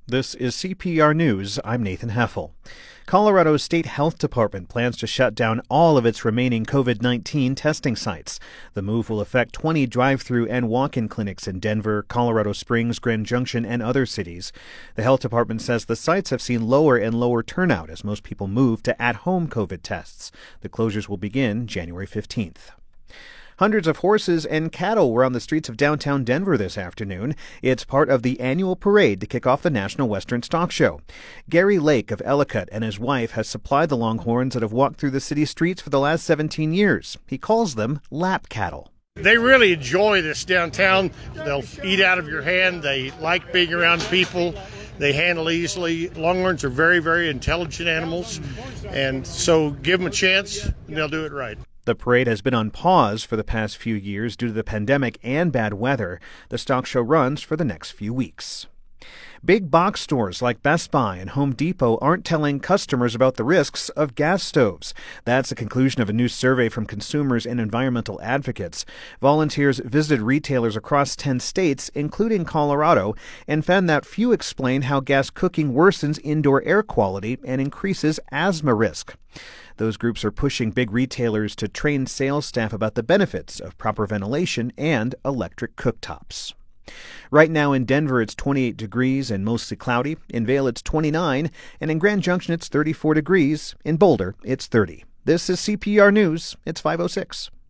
This is CPR News. I'm Nathan Heffel. Colorado's State Health Department plans to shut down all of its remaining COVID-19 testing sites. The move will affect 20 drive-through and walk-in clinics in Denver, Colorado Springs, Grand Junction, and other cities. The health department says the sites have seen lower and lower turnout as most people move to at-home COVID tests. The closures will begin January 15th. Hundreds of horses and cattle were on the streets of downtown Denver this afternoon. It's part of the annual parade to kick off the National Western Stock Show. Gary Lake of Ellicott and his wife has supplied the longhorns that have walked through the city streets for the last 17 years. He calls them lap cattle. They really enjoy this downtown. They'll eat out of your hand. They like being around people. They handle easily. Longhorns are very, very intelligent animals, and so give them a chance, and they'll do it right. The parade has been on pause for the past few years due to the pandemic and bad weather. The stock show runs for the next few weeks. Big box stores like Best Buy and Home Depot aren't telling customers about the risks of gas stoves. That's the conclusion of a new survey from consumers and environmental advocates. Volunteers visited retailers across 10 states, including Colorado, and found that few explain how gas cooking worsens indoor air quality and increases asthma risk. Those groups are pushing big retailers to train sales staff about the benefits of proper ventilation and electric cooktops. Right now in Denver, it's 28 degrees and mostly cloudy. In Vail, it's 29. And in Grand Junction, it's 34 degrees. In Boulder, it's 30. This is CPR News. It's 5:06.